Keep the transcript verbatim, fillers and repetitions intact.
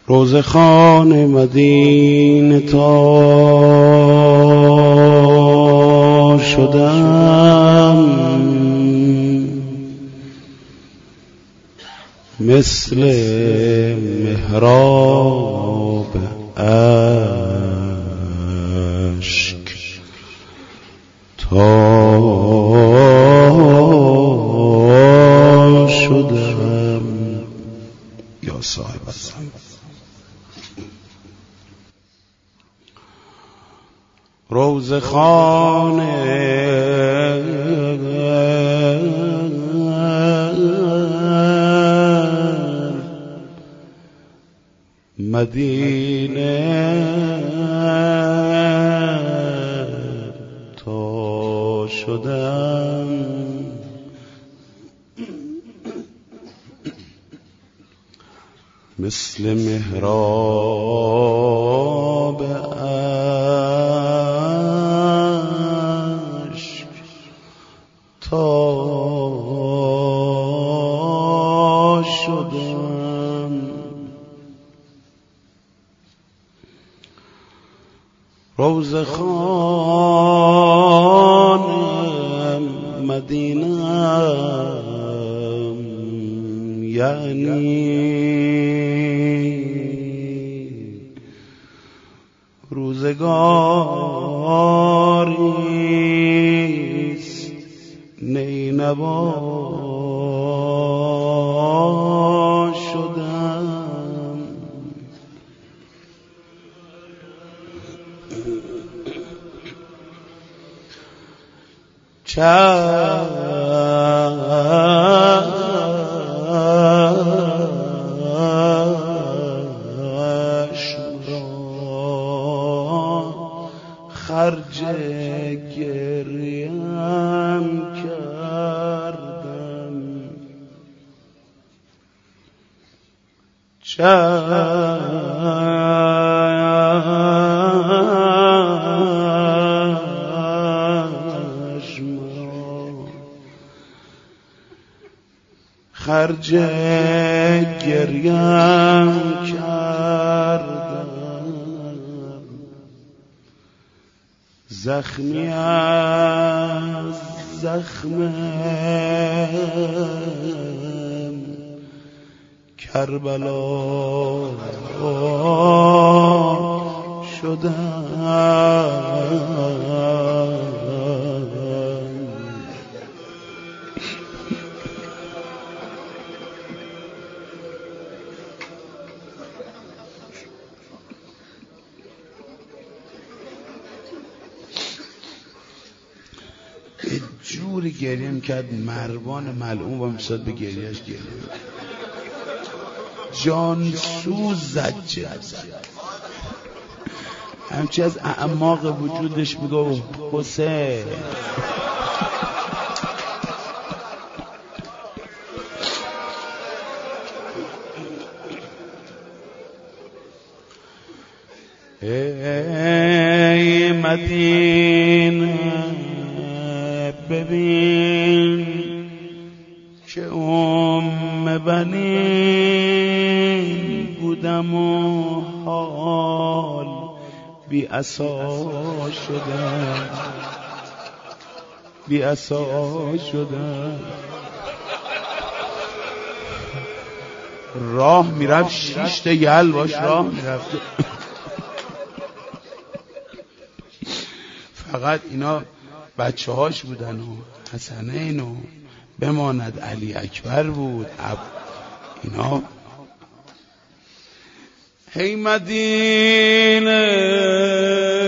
روزخان مدینه تا شدم، مثل محراب اشک تا شدم. یا صاحب الزمان. روزخان مدینه تا شدم، مثل محراب اشک تا شدم. روزخان مدینه یعنی روزگاریست نینوا شدم. خرج گریم کردم، چشم خرج گریم کردم، زخمی از زخمم کربلا شدم. جوری گریه میکرد مروان ملعون و میشد به گریهش گریه جان سوز زد، چه همچی از اعماق وجودش میگو حسین. ای مدینه ببین که ام بنین بودم و حال بی عصا شدم، بی عصا شدم. راه میرفت شیشت یل باش راه میرفت، فقط اینا بچه هاش بودن و حسنین و بماند علی اکبر بود اینا. هی مدینه